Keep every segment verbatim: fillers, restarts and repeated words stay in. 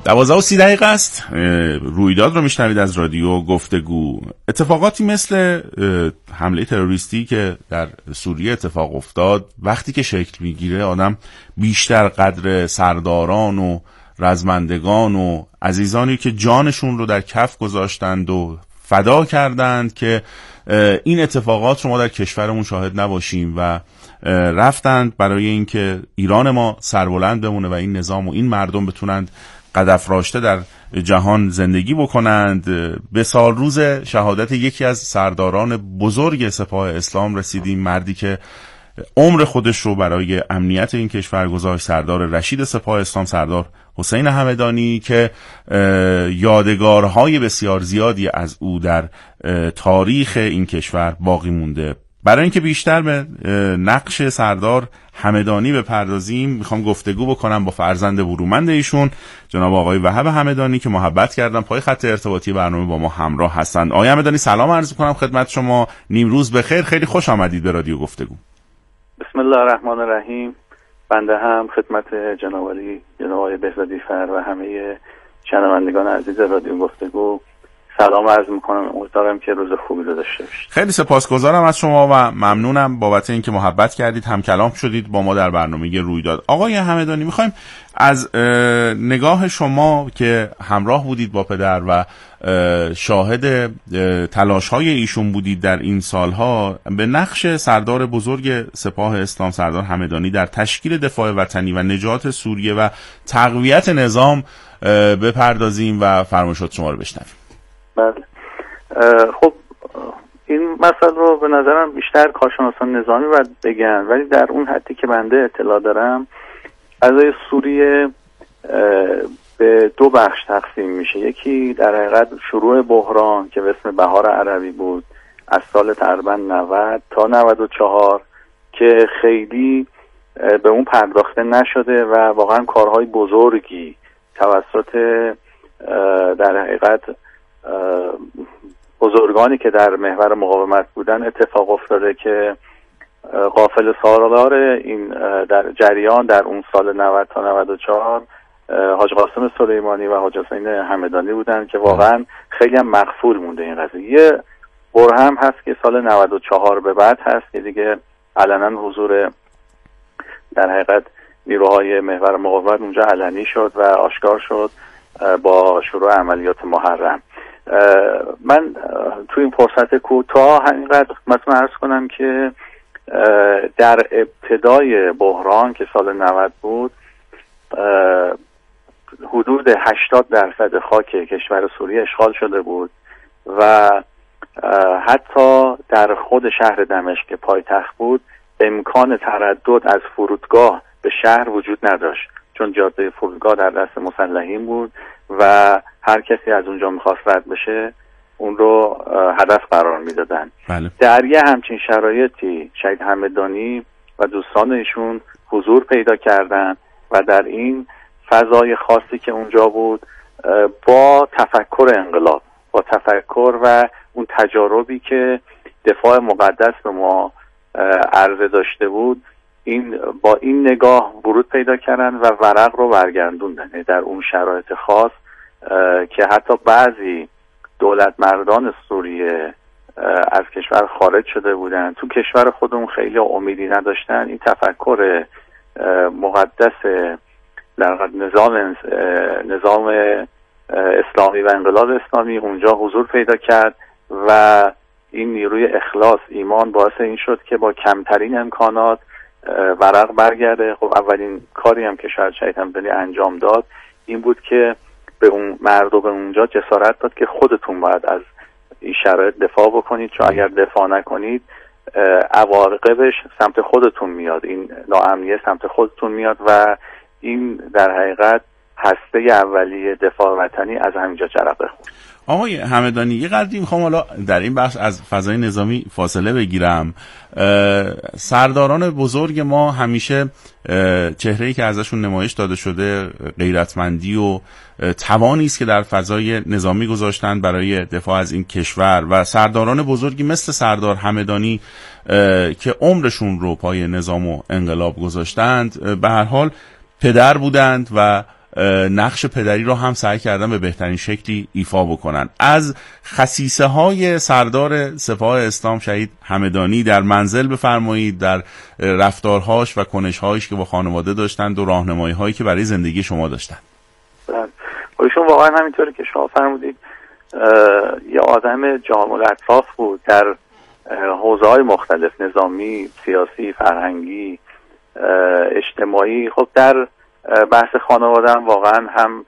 دوازده و سی دقیقه است. رویداد رو میشنوید از رادیو گفتگو. اتفاقاتی مثل حمله تروریستی که در سوریه اتفاق افتاد وقتی که شکل میگیره آدم بیشتر قدر سرداران و رزمندگان و عزیزانی که جانشون رو در کف گذاشتند و فدا کردند که این اتفاقات رو ما در کشورمون شاهد نباشیم و رفتند برای اینکه ایران ما سربلند بمونه و این نظام و این مردم بتونند قدافراشته در جهان زندگی بکنند. به سال روز شهادت یکی از سرداران بزرگ سپاه اسلام رسیدیم، مردی که عمر خودش رو برای امنیت این کشور گذاشت، سردار رشید سپاه اسلام، سردار حسین همدانی، که یادگارهای بسیار زیادی از او در تاریخ این کشور باقی مونده. برای اینکه بیشتر به نقش سردار همدانی بپردازیم میخوام گفتگو بکنم با فرزند برومند ایشون، جناب آقای وهاب همدانی، که محبت کردن پای خط ارتباطی برنامه با ما همراه هستند. آقای همدانی سلام عرض می‌کنم خدمت شما، نیم روز بخیر، خیلی خوش آمدید به رادیو گفتگو. بسم الله الرحمن الرحیم. بنده هم خدمت جناب علی، جناب آقای بهزادی فر و همه شنوندگان عزیز رادیو گفتگو سلام عرض میکنم. امیدوارم که روز خوبی رو داشته باشید. خیلی سپاسگزارم از شما و ممنونم بابت اینکه محبت کردید، هم کلام شدید با ما در برنامه رویداد. آقای همدانی، میخوایم از نگاه شما که همراه بودید با پدر و شاهد تلاش‌های ایشون بودید در این سالها، به نقش سردار بزرگ سپاه اسلام سردار همدانی در تشکیل دفاع وطنی و نجات سوریه و تقویت نظام بپردازیم و فرمایشات شما رو بشنویم. بله. خب این مسئله رو به نظرم بیشتر کارشناسان نظامی باید بگن، ولی در اون حدی که بنده اطلاع دارم فضای سوریه به دو بخش تقسیم میشه. یکی در حقیقت شروع بحران که به اسم بهار عربی بود از سال تقریبا نود تا نود و چهار که خیلی به اون پرداخته نشده و واقعا کارهای بزرگی توسط در حقیقت بزرگانی که در محور مقاومت بودن اتفاق افتاده که قافله سالار این در جریان در اون سال نود تا نود و چهار حاج قاسم سلیمانی و حاج حسین همدانی بودن که واقعا خیلی هم مغفول مونده این قضیه. یه برهم هست که سال نود و چهار به بعد هست که دیگه علنا حضور در حقیقت نیروهای محور مقاومت اونجا علنی شد و آشکار شد با شروع عملیات محرم. من تو این فرصت کوتاه همینقدر مثلا عرض کنم که در ابتدای بحران که سال نود بود حدود هشتاد درصد خاک کشور سوریه اشغال شده بود و حتی در خود شهر دمشق که پایتخت بود امکان تردد از فرودگاه به شهر وجود نداشت، چون جاده فرودگاه در دست مسلحین بود و هر کسی از اونجا میخواست رد بشه اون رو هدف قرار میدادن. بله. در یه همچین شرایطی شهید همدانی و دوستان ایشون حضور پیدا کردن و در این فضای خاصی که اونجا بود با تفکر انقلاب، با تفکر و اون تجاربی که دفاع مقدس به ما عرضه داشته بود، این با این نگاه ورود پیدا کردن و ورق رو برگردوندن در اون شرایط خاص که حتی بعضی دولت مردان سوریه از کشور خارج شده بودن، تو کشور خودمون خیلی امیدی نداشتن. این تفکر مقدس در نظام نظام اسلامی و انقلاب اسلامی اونجا حضور پیدا کرد و این نیروی اخلاص ایمان باعث این شد که با کمترین امکانات ورق برگرده. خب اولین کاری هم که شاید شهید همدانی انجام داد این بود که به اون مردم اونجا جسارت داد که خودتون باید از این شرایط دفاع بکنید، چون اگر دفاع نکنید عواقبش سمت خودتون میاد، این ناامنیت سمت خودتون میاد و این در حقیقت هسته اولیه دفاع وطنی از همینجا جرقه خورد. آقای همدانی یه قدری میخوام حالا در این بخش از فضای نظامی فاصله بگیرم. سرداران بزرگ ما همیشه چهره‌ای که ازشون نمایش داده شده غیرتمندی و توانی است که در فضای نظامی گذاشتن برای دفاع از این کشور و سرداران بزرگی مثل سردار همدانی که عمرشون رو پای نظام و انقلاب گذاشتند به هر حال پدر بودند و نقش پدری رو هم سعی کردن به بهترین شکلی ایفا بکنن. از خصیصه های سردار سپاه اسلام شهید همدانی در منزل بفرمایید، در رفتارهاش و کنشهایش که با خانواده داشتند و راهنمایی هایی که برای زندگی شما داشتند. ایشون واقعا همینطوری که شما فرمودید یه آدم جامع الاطراف بود در حوزه‌های مختلف، نظامی، سیاسی، فرهنگی، اجتماعی. خب در بحث خانواده هم واقعا هم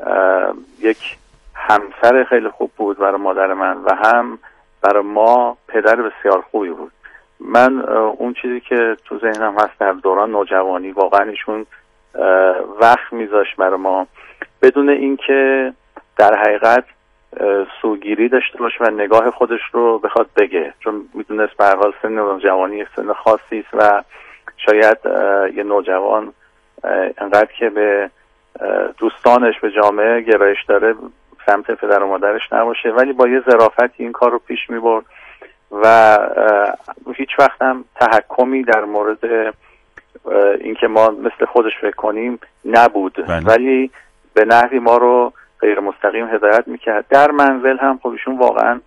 یک همسر خیلی خوب بود برای مادر من و هم برای ما پدر بسیار خوبی بود. من اون چیزی که تو ذهنم هست در دوران نوجوانی واقعا ایشون وقت میذاشت برای ما بدون اینکه در حقیقت سوگیری داشته باشه و نگاه خودش رو بخواد بگه، چون میدونست به هر حال سن نوجوانی یک سن خاصی است و شاید یه نوجوان انقدر که به دوستانش به جامعه گرایش داره سمت پدر و مادرش نباشه، ولی با یه ظرافتی این کار رو پیش میبرد و هیچ وقت هم تحکمی در مورد اینکه ما مثل خودش فکر کنیم نبود. بله. ولی به نحوی ما رو غیر مستقیم هدایت میکرد. در منزل هم خب ایشون واقعا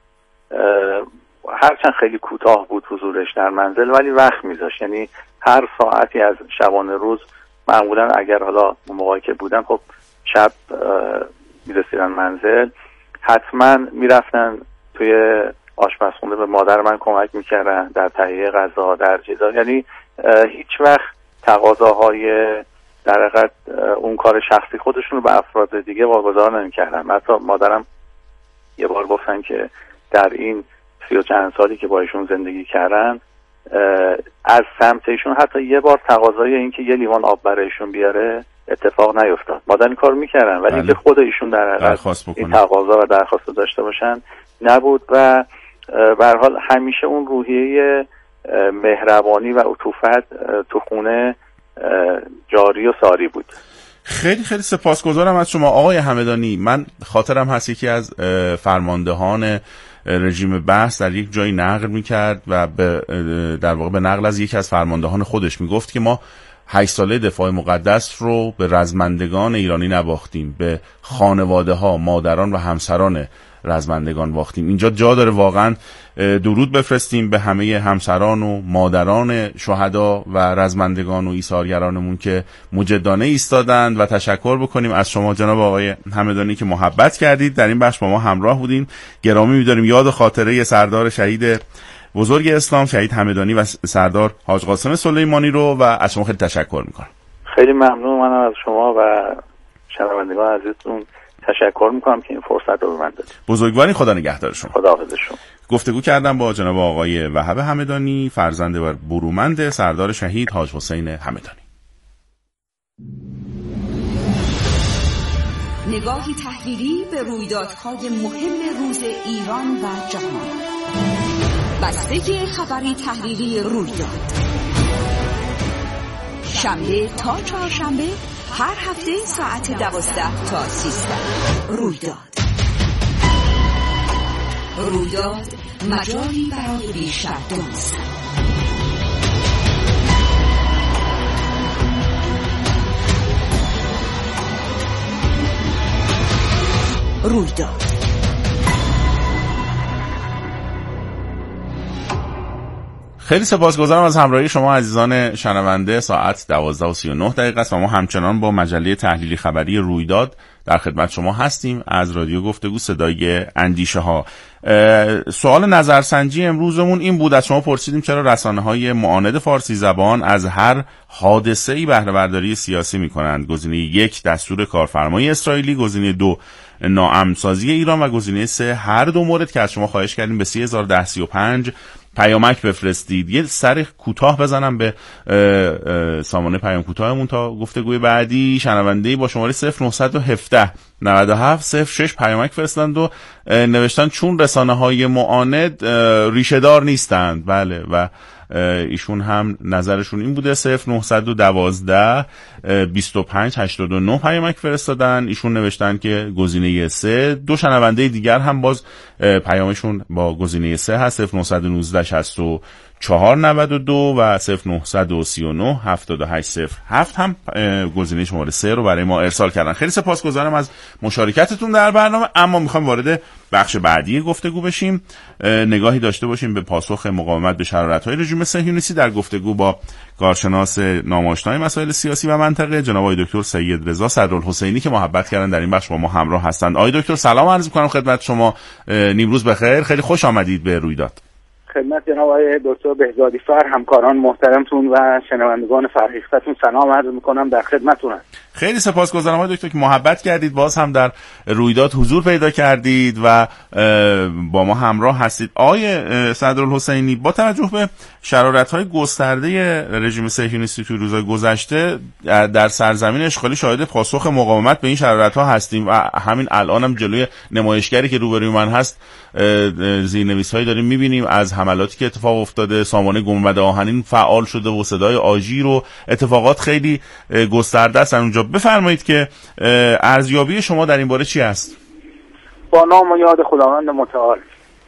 هرچند خیلی کوتاه بود حضورش در منزل ولی وقت میذاشت، یعنی هر ساعتی از شبانه روز معمولا اگر حالا موقعی که بودن خب شب میرسیدن منزل حتما میرفتن توی آشپزخونه به مادر من کمک میکردن در تهیه غذا، در چیزا، یعنی هیچ وقت تقاضاهای در حقیقت اون کار شخصی خودشون رو به افراد دیگه واگذار نمی‌کردن. حتی مادرم یه بار گفتن که در این سی و چند سالی که با ایشون زندگی کردن از سمت ایشون حتی یه بار تقاضای این که یه لیوان آب برایشون بیاره اتفاق نیفتاد. مادر این کار میکردن ولی بله. که خود ایشون در حقیقت این تقاضا و درخواست داشته باشن نبود و به هر حال همیشه اون روحیه مهربانی و عطوفت تو خونه جاری و ساری بود. خیلی خیلی سپاسگزارم از شما آقای همدانی. من خاطرم هست یکی از فرماندهان رژیم بحث در یک جایی نقل میکرد و به در واقع به نقل از یکی از فرماندهان خودش میگفت که ما هشت ساله دفاع مقدس رو به رزمندگان ایرانی نباختیم، به خانواده ها، مادران و همسران رزمندگان باختیم. اینجا جا داره واقعا درود بفرستیم به همه همسران و مادران شهدا و رزمندگان و ایثارگرانمون که مجدانه ایستادند و تشکر بکنیم از شما جناب آقای همدانی که محبت کردید در این بخش با ما همراه بودین. گرامی می‌داریم یاد و خاطره سردار شهید بزرگ اسلام شهید همدانی و سردار حاج قاسم سلیمانی رو و از شما خیلی تشکر می‌کنم. خیلی ممنون منم از شما و شنوندگان عزیزتون تشکر میکنم که این فرصت رو به من دادید. بزرگواری، خدا نگهدار شما. خداحافظ شما. گفتگو کردم با جناب آقای وهاب همدانی فرزند و برومند سردار شهید حاج حسین همدانی. نگاهی تحلیلی به رویدادهای مهم روز ایران و جهان. بستگی خبری تحلیلی رویداد. شنبه تا چهارشنبه هر هفته ساعت دوازده تا سیزده. رویداد. رویداد مجالی برای بیشتر دانستن. رویداد. خیلی سپاسگزارم از همراهی شما عزیزان شنونده. ساعت دوازده و سی و نه دقیقه است و ما همچنان با مجله تحلیلی خبری رویداد در خدمت شما هستیم از رادیو گفتگو صدای اندیشه ها. سوال نظرسنجی امروزمون این بود، از شما پرسیدیم چرا رسانه‌های معاند فارسی زبان از هر حادثه‌ای بهره برداری سیاسی می‌کنند. گزینه یک دستور کارفرمای اسرائیلی، گزینه دو ناامن‌سازی ایران و گزینه سه هر دو مورد که از شما خواهش کردیم به سه هزار و ده سی و پنج پیامک بفرستید. یه سر کوتاه بزنم به سامانه پیام کوتاهمون تا گفتگوی بعدی. شنونده‌ای با شماره صفر نه یک هفت نود و هفت صفر شش پیامک فرستند و نوشتن چون رسانه‌های معاند ریشه دار نیستند. بله و ایشون هم نظرشون این بوده. صفر نه یک دو بیست و پنج هشتاد و نه پیامک فرستادن. ایشون نوشتن که گزینه سه. دو شنونده دیگر هم باز پیامشون با گزینه سه هست. صفر نه یک نه شصت و چهار نود و دو و صفر نه سه نه هفتاد و هشت صفر هفت هم گزینه شماره سه رو برای ما ارسال کردن. خیلی سپاسگزارم از مشارکتتون در برنامه. اما میخوایم وارد بخش بعدی گفتگو بشیم، نگاهی داشته باشیم به پاسخ مقاومت به شرارت‌های رژیم صهیونیستی در گفتگو با کارشناس نام‌آشنای مسائل سیاسی و منطقه جناب آقای دکتر سید رضا صدرالحسینی که محبت کردن در این بخش با ما همراه هستند. آقای دکتر سلام عرض می‌کنم خدمت شما، نیمروز بخیر، خیلی خوش آمدید به رویداد. خدمت جناب آقای دکتر بهزادی فر، همکاران محترمتون و شنوندگان فرهیختتون سلام عرض میکنم، در خدمتتونم. خیلی سپاسگزارم آقای دکتر که محبت کردید، باز هم در رویداد حضور پیدا کردید و با ما همراه هستید. آقای صدرالحسینی، با توجه به شرارت‌های گسترده رژیم صهیونیستی توی روزهای گذشته در سرزمین اشغالی شاهد پاسخ مقاومت به این شرارت‌ها هستیم و همین الان هم جلوی نمایشگری که روبروی من هست زیرنویس‌هایی داریم می‌بینیم از حملاتی که اتفاق افتاده. سامانه گنبد آهنین فعال شده و صدای آژیر و اتفاقات خیلی گسترده است اونجا. بفرمایید که ارزیابی شما در این باره چی است؟ با نام و یاد خداوند متعال.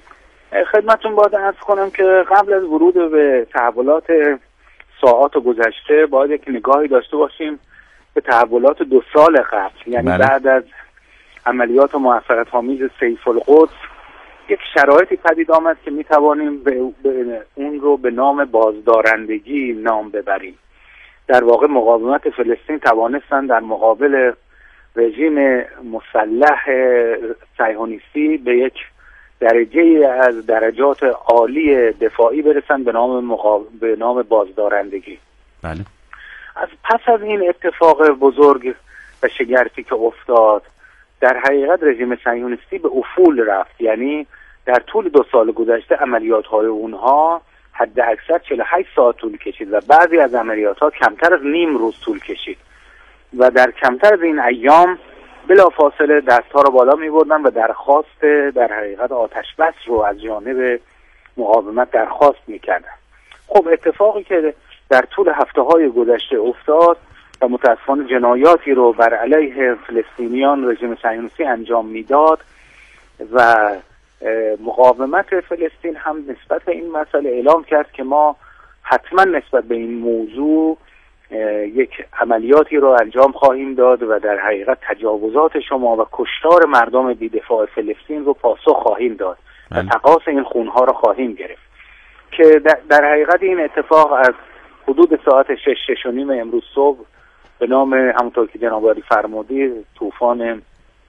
خدمتتون باید عرض کنم که قبل از ورود به تحولات ساعات گذشته باید یک نگاهی داشته باشیم به تحولات دو سال قبل، یعنی بله. بعد از عملیات موفقیت‌آمیز سیف القدس یک شرایطی پدید آمد که می توانیم به اون رو به نام بازدارندگی نام ببریم. در واقع مقاومت فلسطین توانستن در مقابل رژیم مسلح صهیونیستی به یک درجه از درجات عالی دفاعی برسن به نام مقاب... به نام بازدارندگی. بله. از پس از این اتفاق بزرگ و شگرفی که افتاد، در حقیقت رژیم صهیونیستی به افول رفت، یعنی در طول دو سال گذشته عملیات‌های اونها حد اکثر چهل و هشت ساعت طول کشید و بعضی از عملیات‌ها کمتر از نیم روز طول کشید و در کمتر از این ایام بلافاصله دست‌ها رو بالا می‌بردن و درخواست در حقیقت آتش بس رو از جانب مقاومت درخواست می‌کردن. خب اتفاقی که در طول هفته‌های گذشته افتاد و متأسفانه جنایاتی رو بر علیه فلسطینیان رژیم صهیونیستی انجام میداد و مقاومت فلسطین هم نسبت به این مسئله اعلام کرد که ما حتما نسبت به این موضوع یک عملیاتی رو انجام خواهیم داد و در حقیقت تجاوزات شما و کشتار مردم بی‌دفاع فلسطین رو پاسخ خواهیم داد و تقاص این خونها رو خواهیم گرفت. که در حقیقت این اتفاق از حدود ساعت شش شش و نیم امروز صبح به نام همونطور که جناب عالی فرمودی طوفان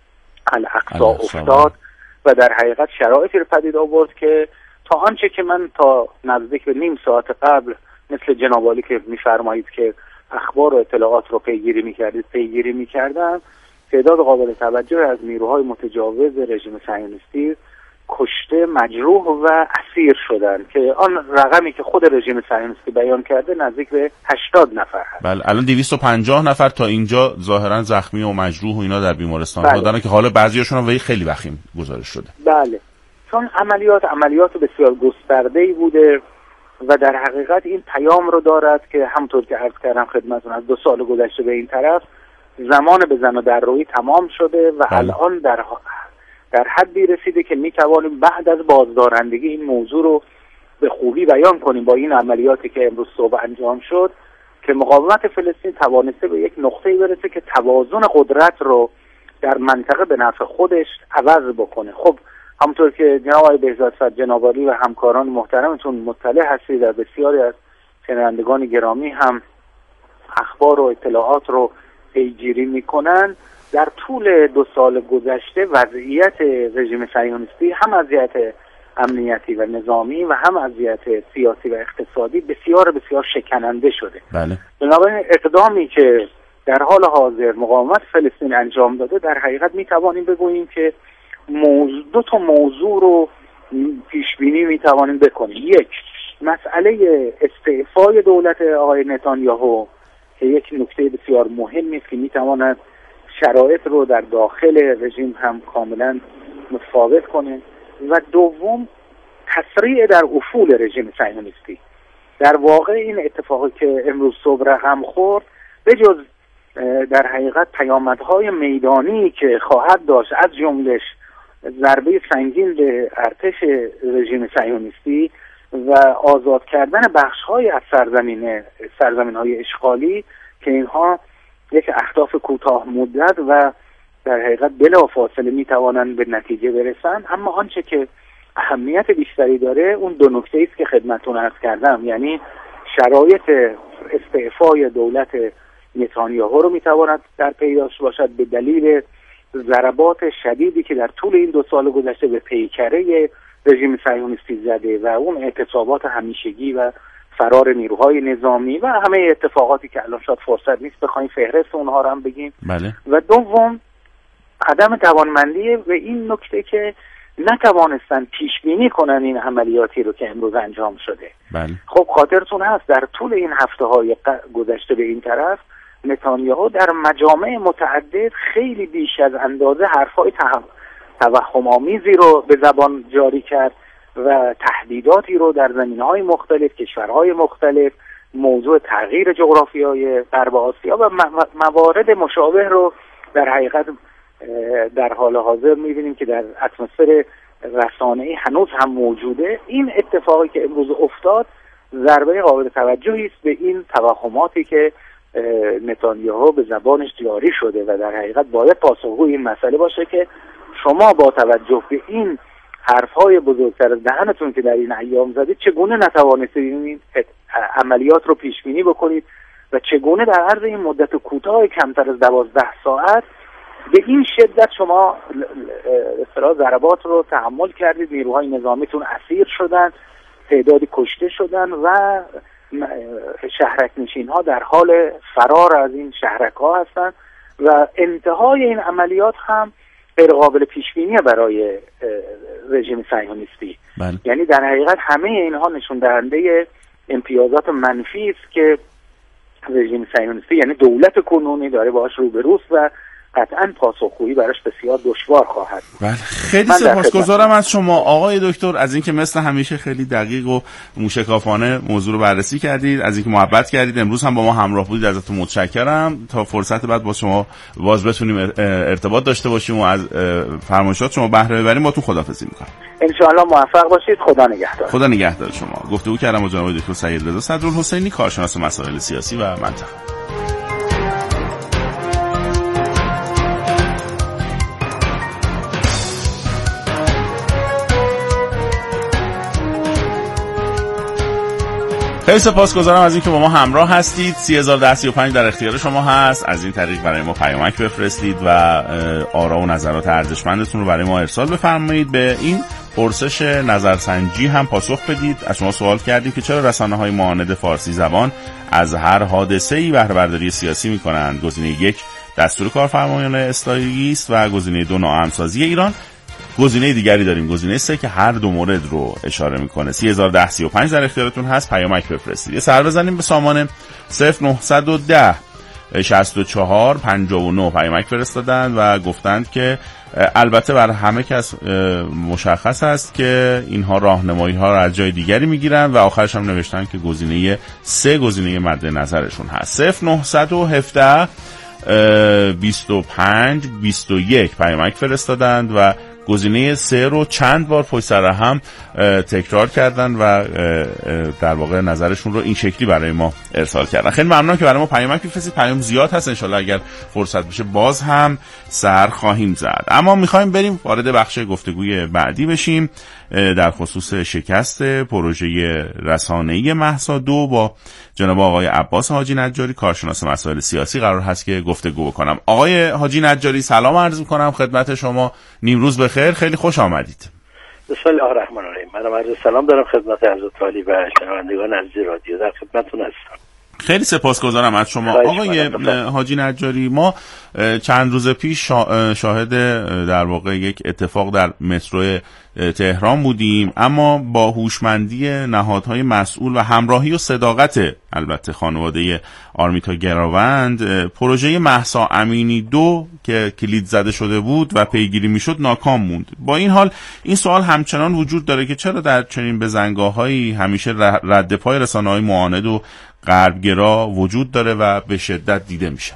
الاقصی افتاد و در حقیقت شرایطی رو پدید آورد که تا آنچه که من تا نزدیک به نیم ساعت قبل مثل جناب عالی که می‌فرمایید که اخبار و اطلاعات رو پیگیری می‌کردید پیگیری می‌کردم، تعداد قابل توجه از نیروهای متجاوز رژیم صهیونیستی کشته، مجروح و اسیر شدن که آن رقمی که خود رژیم صهیونیستی بیان کرده نزدیک به هشتاد نفر هست. بله، الان دویست و پنجاه نفر تا اینجا ظاهرا زخمی و مجروح و اینا در بیمارستان بله. بودن که حالا بعضیاشون هم خیلی وخیم گزارش شده. بله، چون عملیات عملیات بسیار گسترده‌ای بوده و در حقیقت این پیام رو دارد که همونطور که عرض کردم خدمتتون از دو سال گذشته به این طرف زمان بزن و در روی تمام شده و بله. الان در در حدی رسیده که می توانیم بعد از بازدارندگی این موضوع رو به خوبی بیان کنیم با این عملیاتی که امروز صبح انجام شد که مقاومت فلسطین توانسته به یک نقطه‌ای برسه که توازن قدرت رو در منطقه به نفع خودش عوض بکنه. خب همونطور که جناب آقای بهزادفر جناب عالی و همکاران محترمتون مطلع هستید و بسیاری از شنوندگان گرامی هم اخبار و اطلاعات رو پیگیری میکنن، در طول دو سال گذشته وضعیت رژیم صهیونیستی هم از جهت امنیتی و نظامی و هم از جهت سیاسی و اقتصادی بسیار بسیار شکننده شده. بله. بنابراین اقدامی که در حال حاضر مقاومت فلسطین انجام داده در حقیقت می توانیم بگوییم که موضوع دو تا موضوع رو پیش بینی می توانیم بکنیم. یک، مسئله استعفای دولت آقای نتانیاهو که یک نکته بسیار مهمی است که می تواند شرایط رو در داخل رژیم هم کاملا متفاوت کنه و دوم تسریع در افول رژیم صهیونیستی. در واقع این اتفاقی که امروز صبح رقم خورد به جز در حقیقت پیامدهای میدانی که خواهد داشت از جمله‌اش ضربه سنگین به ارتش رژیم صهیونیستی، و آزاد کردن بخش‌های از سرزمین سرزمین‌های اشغالی که اینها یک اهداف کوتاه مدت و در حقیقت بلافاصله میتوانند به نتیجه برسند. اما آنچه که اهمیت بیشتری داره اون دو نکته است که خدمتتون عرض کردم، یعنی شرایط استعفای دولت نتانیاهو رو میتواند در پیداش باشد به دلیل ضربات شدیدی که در طول این دو سال گذشته به پیکره رژیم صهیونیستی زده و اون اعتصابات همیشگی و فرار نیروهای نظامی و همه اتفاقاتی که الان شاید فرصت نیست بخوایم فهرست اونها رو هم بگیم. بله. و دوم عدم توانمندی به این نکته که نتوانستن پیش بینی کنن این عملیاتی رو که امروز انجام شده. بله. خب خاطرتون هست در طول این هفته های گذشته به این طرف نتانیاهو در مجامع متعدد خیلی بیش از اندازه حرفای توهم آمیزی رو به زبان جاری کرد و تهدیداتی رو در زمینه‌های مختلف، کشورهای مختلف، موضوع تغییر جغرافیای غرب آسیا و موارد مشابه رو در حقیقت در حال حاضر می‌بینیم که در اتمسفر رسانه‌ای هنوز هم موجوده. این اتفاقی که امروز افتاد ضربه قابل توجهی است به این توهماتی که نتانیاهو به زبانش جاری شده و در حقیقت باید پاسخگوی این مسئله باشه که شما با توجه به این حرفهای بزرگتر از دهنتون که در این ایام زدید چگونه نتوانستید این عملیات رو پیش بینی بکنید و چگونه در عرض این مدت کوتاه کمتر از دوازده ساعت به این شدت شما اصطلاح ضربات رو تحمل کردید، نیروهای نظامیتون اسیر شدن، تعدادی کشته شدن و شهرک نشین ها در حال فرار از این شهرک ها هستند و انتهای این عملیات هم غیر قابل پیش بینی برای رژیم صهیونیستی. بله. یعنی در حقیقت همه اینها نشون دهنده امتیازات منفی است که رژیم صهیونیستی یعنی دولت کنونی داره باهاش روبروست و قطعاً پاسخگویی براش بسیار دشوار خواهد. بله خیلی سپاسگزارم از شما آقای دکتر از اینکه مثل همیشه خیلی دقیق و موشکافانه موضوع رو بررسی کردید، از اینکه محبت کردید، امروز هم با ما همراه بودید، ازتون متشکرم. تا فرصت بعد با شما باز بتونیم ارتباط داشته باشیم و از فرمایشات شما بهره ببریم. با تو خداحافظی می‌کنم. ان شاء الله موفق باشید. خدا نگهدار. خدا نگهدار شما. گفتگو کردم با جناب دکتر سید رضا صدرالحسینی، کارشناس مسائل سیاسی و منطقه. خیلی سپاسگزارم از اینکه با ما همراه هستید. سی هزار و ده سی و پنج در اختیار شما هست. از این طریق برای ما پیامک بفرستید و آرا و نظرات ارزشمندتون رو برای ما ارسال بفرمایید. به این پرسش نظرسنجی هم پاسخ بدید. از شما سوال کردیم که چرا رسانه‌های معاند فارسی زبان از هر حادثه‌ای بهره برداری سیاسی می‌کنند. گزینه یک دستور کارفرمایان اصلاحی است و گزینه دو ناامن‌سازی ایران. گزینه دیگری داریم، گزینه سه که هر دو مورد رو اشاره میکنه. سی هزار و ده سی و پنج در اختیارتون هست، پیامک بفرستید. یه سر بزنیم به سامان صفر نه یک صفر شصت و چهار پنجاه و نه پیامک فرستادن و گفتند که البته بر همه کس مشخص است که اینها راهنمایی ها را از جای دیگری میگیرن و آخرش هم نوشتن که گزینه سه گزینه مد نظرشون هست. صفر نه یک هفت بیست و پنج بیست و یک پیامک فرستادند و گزینه سه رو چند بار پشت سر هم تکرار کردن و در واقع نظرشون رو این شکلی برای ما ارسال کردن. خیلی ممنونم که برای ما پیامک بفرستید. پیام زیاد هست، انشالله اگر فرصت بشه باز هم سر خواهیم زد. اما میخوایم بریم وارد بخش گفتگوی بعدی بشیم در خصوص شکست پروژه رسانه‌ای مهسا دو با جناب آقای عباس حاجی نجاری، کارشناس مسائل سیاسی قرار هست که گفتگو بکنم. آقای حاجی نجاری سلام عرض می‌کنم خدمت شما. نیمروز بخیر، خیلی خوش آمدید. بسم الله الرحمن الرحیم. منم عرض سلام دارم خدمت حضرت عالی و شنوندگان عزیز رادیو، در خدمتتون هستم. خیلی سپاسگزارم از شما آقای حاجی نجاری. ما چند روز پیش شاهد در واقع یک اتفاق در مترو تهران بودیم، اما با هوشمندی نهادهای مسئول و همراهی و صداقت البته خانواده آرمیتا گراوند پروژه مهسا امینی دو که کلید زده شده بود و پیگیری میشد ناکام موند. با این حال این سوال همچنان وجود داره که چرا در چنین بزنگاه‌هایی همیشه رد پای رسانه‌های معاند و غربگرا وجود داره و به شدت دیده میشه؟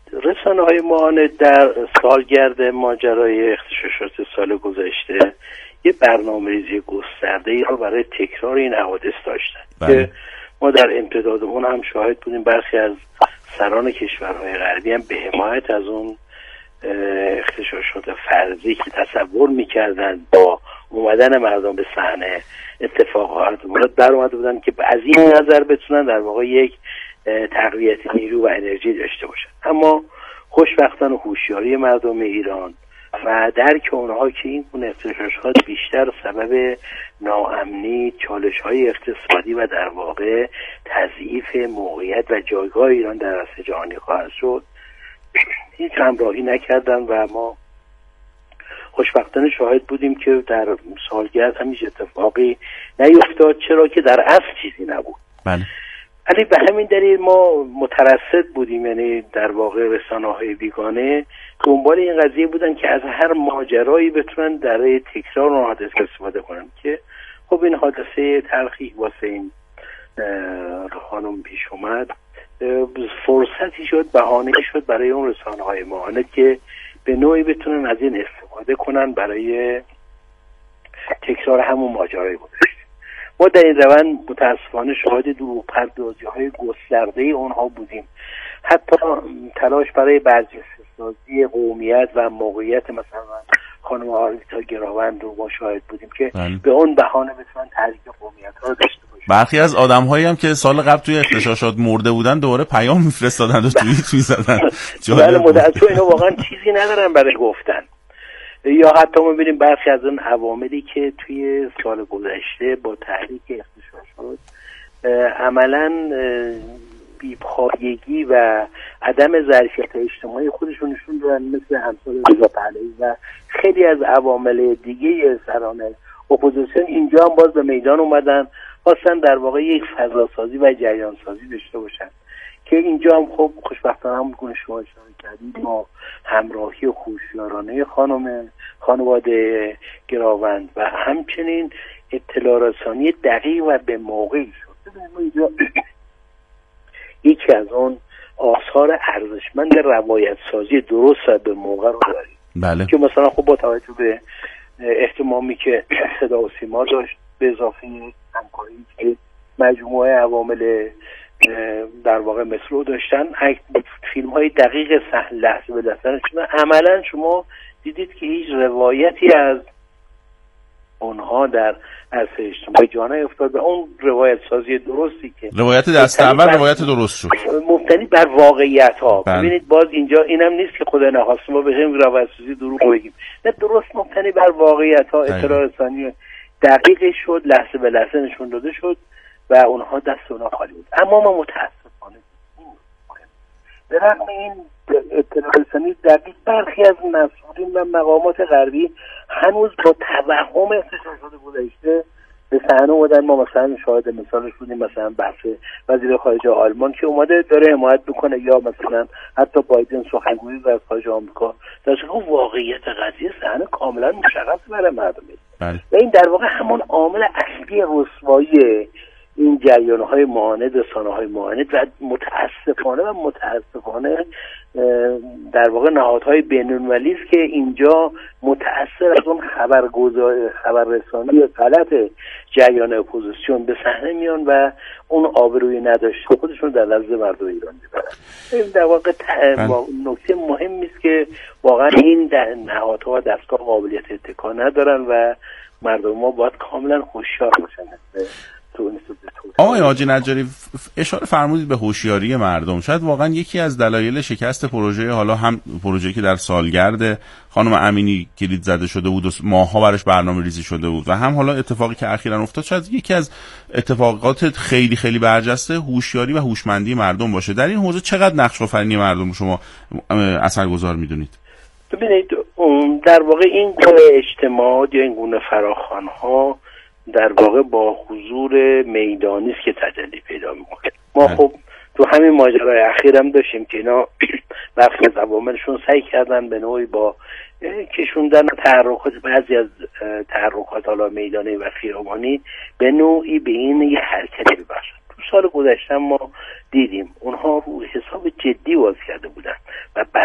رسانه‌های معاند در سالگرد ماجرای اغتشاشات سال گذشته یه برنامه‌ریزی گسترده‌ای رو برای تکرار این حوادث داشتن بله. که ما در امتداد اون هم شاهد بودیم. برخی از سران کشورهای غربی هم به حمایت از اون اغتشاشات فرضی که تصور می‌کردن با اومدن مردم به صحنه اتفاقات مورد در اومده بودن که از این نظر بتونن در واقع یک تقویت نیرو و انرژی داشته باشن. اما خوشبختانه هوشیاری مردم ایران و درک اونها که این گونه اغتشاشات بیشتر سبب ناامنی، چالش‌های اقتصادی و در واقع تضعیف موقعیت و جایگاه ایران در عرصه جهانی خواهد شد، هیچ همراهی نکردن و ما خوشبختانه شاهد بودیم که در سالگرد همیشه اتفاقی نیفتاد، چرا که در اصل چیزی نبود. بله. ولی به همین دلیل ما مترصد بودیم، یعنی در واقع رسانه‌های بیگانه دنبال این قضیه بودن که از هر ماجرایی بتونن در تکرار اون حادثه استفاده کنن که خب این حادثه تلخی واسه این خانم پیش اومد، فرصتی شد، بهانه شد برای اون رسانه‌های معاند که به نوعی بتونن از این استفاده کنن برای تکرار همون ماجرای گذشته. ما در این روند متاسفانه شاهد دروغ پردازی‌های گسترده اونها بودیم. حتی تلاش برای برجسته‌سازی قومیت و موقعیت مثلا خانم آرمیتا گراوند رو ما شاهد بودیم که بله. به اون بهانه بتونن تحریک قومیت‌ها رو داشته باشن. برخی از آدم‌هایی هم که سال قبل توی اغتشاشات مرده بودن دوباره پیام میفرستادن و توییت می‌زدن. بله مدت تو اینا واقعا چیزی ندارن برای گفتن. یا حتی ما ببینیم برخی از اون عواملی که توی سال گذشته با تحریک اغتشاشات عملاً بی‌پایگی و عدم ظرفیت اجتماعی خودشون نشون دادن، مثل همسال رضا پهلوی و خیلی از عوامل دیگه سران اپوزیسیون اینجا هم باز به میدان اومدن، خواستن در واقع یک فضاسازی و جریان سازی داشته باشن که اینجا هم خب خوشبختانه هم گونه شما اشاره کردید ما همراهی و هوشیارانه خانم خانواده گراوند و همچنین اطلاع رسانی دقیق و به موقعی شد. ببینید ما اینجا یکی از اون آثار ارزشمند روایت سازی درست و به موقع رو داریم. بله. که مثلا خب با توجه به اهتمامی که صدا و سیما داشت به اضافه همکاری که مجموعه عوامل در واقع مثل داشتن، فیلم های دقیق صحنه لحظه به لحظه شدن، عملا شما دیدید که هیچ روایتی از اونها در عرصه اجتماعی جا نیفتاد و اون روایت سازی درستی که روایت دست اول روایت درست شد مبتنی بر واقعیت ها. ببینید باز اینجا اینم نیست که خدا نخواست ما بگیم روایت سازی دروغ بگیم، نه، درست مبتنی بر واقعیت ها، اطلاع رسانی دقیقی شد، لحظه به لحظه نشون داده شد و اونها دست اونها خالی بود. اما ما متاسفانه به رغم این اطلاع رسانی دقیق برخی از مسئولین و مقامات غربی هنوز با توهم اغتشاشات گذشته به صحنه اومدن. ما مثلا شاهد مثالش بودیم، مثلا بحث وزیر خارجه آلمان که اومده داره حمایت میکنه، یا مثلا حتی بایدن سخنگوی وزیر خارجه آمریکا در حقیقت واقعیت قضیه صحنه کاملا مشخص برای مردم است و این در واقع همون عامل اصلی رسوایی این جریان‌های معاند، رسانه‌های معاند و متاسفانه و متاسفانه در واقع نهادهای بین‌المللی است که اینجا متأثر از اون خبرگزاری خبررسانی غلط جریان اپوزیسیون به صحنه میان و اون آبروی نداشته خودشون در لحظه مردم ایران میبرن. این در واقع نکته مهمی است که واقعا این نهادها و دستگاه قابلیت اتکا ندارن و مردم ما باید کاملا هوشیار باشن. آقای حاجی نجاری اشاره فرمودید به هوشیاری مردم. شاید واقعا یکی از دلایل شکست پروژه، حالا هم پروژه‌ای که در سالگرد خانم امینی کلید زده شده بود و ماها براش برنامه ریزی شده بود و هم حالا اتفاقی که اخیراً افتاد، شاید یکی از اتفاقات خیلی خیلی برجسته هوشیاری و هوشمندی مردم باشه. در این حوزه چقدر نقش آفرینی مردم شما اثرگذار میدونید؟ ببینید در واقع این گونه اجتماعات یا این گونه فراخوان‌ها در واقع با حضور میدانی است که تجلی پیدا میکنه. ما خب تو همین ماجرای اخیرم داشتیم که اینا برخی از عواملشون سعی کردن به نوعی با کشوندن و تحرکات بعضی از تحرکات حالا میدانی و خیابانی به نوعی به این یه حرکتی ببخشن. تو سال گذشته ما دیدیم اونها رو حساب جدی باز کرده بودن و بر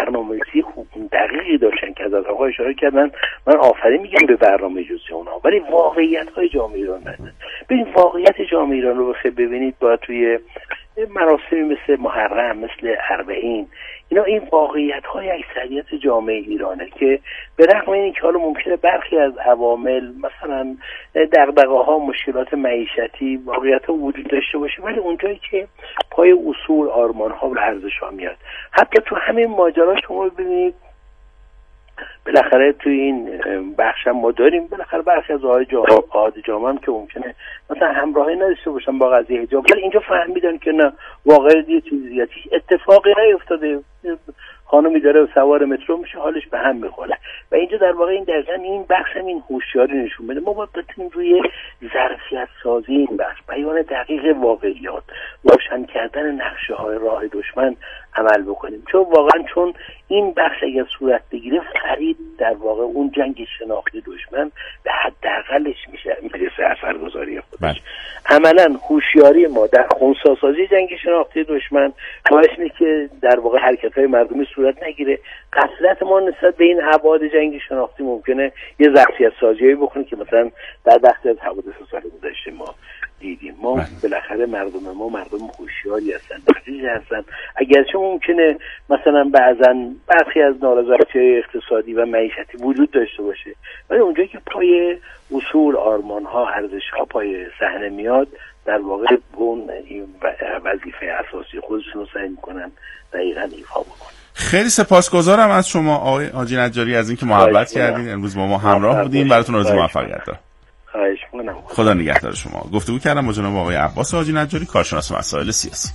برنامه‌ریزی خوب دقیقی داشتن که از آقا اشاره کردن. من آفرین میگم به برنامه‌ریزی اونها، ولی واقعیت‌های جامعه ایران ندارن. ببین واقعیت جامعه ایران رو بخیر ببینید، باید توی مراسمی مثل محرم، مثل اربعین، اینا این واقعیت‌های اکثریت جامعه ایرانه که به رغم اینکه حالا ممکنه برخی از عوامل مثلا دغدغه‌ها، مشکلات معیشتی، واقعیت‌ها وجود داشته باشه، ولی اونجایی که پای اصول، آرمان‌ها و ارزش‌ها میاد، حتی تو همین ماجرا شما ببینید بالاخره توی این بخش ما داریم بالاخره برخی از آقای جامعه هم که ممکنه مثلا همراهی نداشته باشن با قضیه حجاب، ولی اینجا فهمیدن که نه، واقعا یه چیزی اتفاقی نیفتاده، خانمی داره سوار مترو میشه حالش به هم میخوره. و اینجا در واقع این دقیقاً این بخش هم این هوشیاری نشون بده. ما باید بتونیم روی ظرفیت سازی این بخش، بیان دقیق واقعیات، روشن کردن نقشه های راه دشمن عمل بکنیم، چون واقعا چون این بخش اگر صورت بگیره خرید در واقع اون جنگ شناختی دشمن به حداقلش میشه میرسه اثرگذاری خودش. عملا هوشیاری ما در خنثی‌سازی جنگ شناختی دشمن باعث میشه که در واقع حرکت‌های مردمی صورت نگیره. غفلت ما نسبت به این ابعاد جنگ شناختی ممکنه یه ظرفیت سازیایی بکنه که مثلا در بخشی از حوادث سال گذشته ما دیدیم. ما بالاخره مردم ما مردم هوشیاری هستن، دقیقی هستن، اگرچه ممکنه مثلا بعضا برخی از نارضایتی‌های اقتصادی و معیشتی وجود داشته باشه، ولی اونجایی که پای اصول، آرمان‌ها، ارزش‌ها پای صحنه میاد، در واقع اون وظیفه اساسی خودشون رو سعی می‌کنن دقیقاً ایفا بکنن. خیلی سپاسگزارم از شما آقای حاجی نجاری از اینکه محبت کردین، امروز با ما همراه بودین. براتون آرزوی موفقیت دارم. خواهش می‌کنم. خدا نگهدار شما. گفتگو کردم با جناب آقای عباس حاجی نجاری، کارشناس مسائل سیاسی.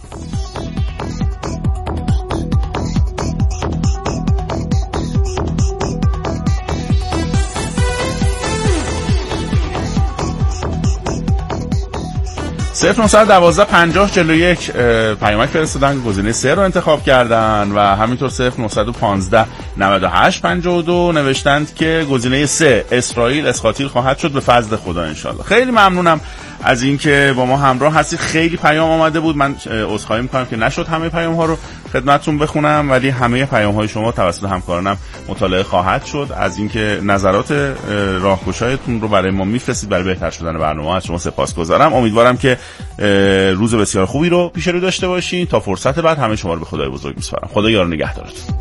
صفر نهصد و دوازده پنجاه چهل و یک پیامک فرستادن، گزینه سه رو انتخاب کردن و همینطور صفر نهصد و پانزده نود و هشت پنجاه و دو نوشتند که گزینه سه اسرائیل اسقاطیل خواهد شد به فضل خدا انشالله. خیلی ممنونم از اینکه با ما همراه هستید. خیلی پیام آمده بود، من عذرخواهی میکنم که نشد همه پیام ها رو خدمتتون بخونم، ولی همه پیام های شما توسط همکارانم مطالعه خواهد شد. از اینکه نظرات راهگشایتون رو برای ما میفرستید برای بهتر شدن برنامه، از شما سپاسگزارم. امیدوارم که روز بسیار خوبی رو پیش رو داشته باشین. تا فرصت بعد همه شما رو به خدای بزرگ میسپارم. خدا یار و نگهدارتون.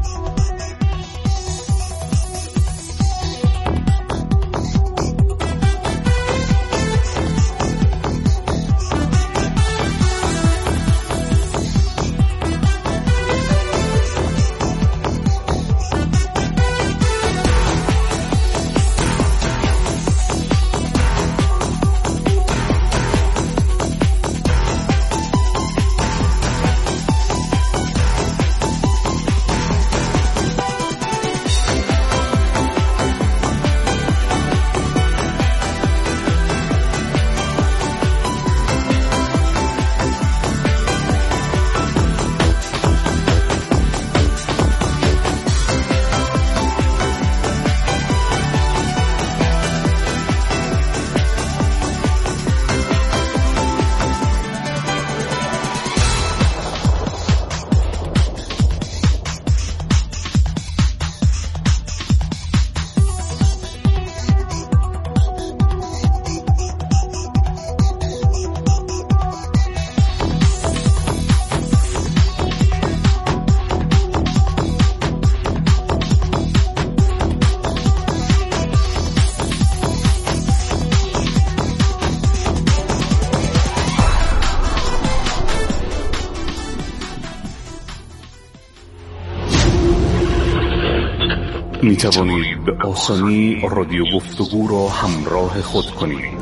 می توانید به آسانی رادیو گفتگو را همراه خود کنید.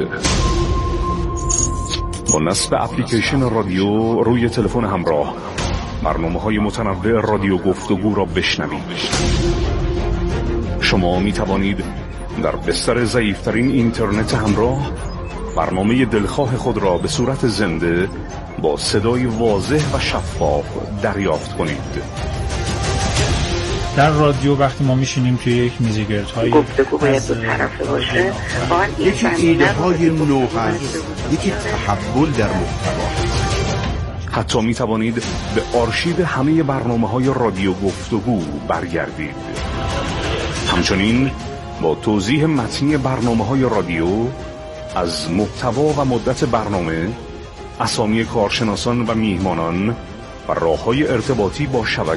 با نصب اپلیکیشن رادیو روی تلفن همراه برنامه‌های متنوع رادیو گفتگو را بشنوید. شما می توانید در بستر ضعیف‌ترین اینترنت همراه برنامه دلخواه خود را به صورت زنده با صدای واضح و شفاف دریافت کنید. در رادیو وقتی ما میشینیم توی یک میزگرد های گفتگو باید دو طرفه باشه، یکی ایده های نو هست، یکی تحول در محتوا. حتی می توانید به آرشیو همه برنامه‌های رادیو گفتگو برگردید. همچنین با توضیح متنی برنامه‌های رادیو از محتوا و مدت برنامه، اسامی کارشناسان و میهمانان و راه‌های ارتباطی با شبکه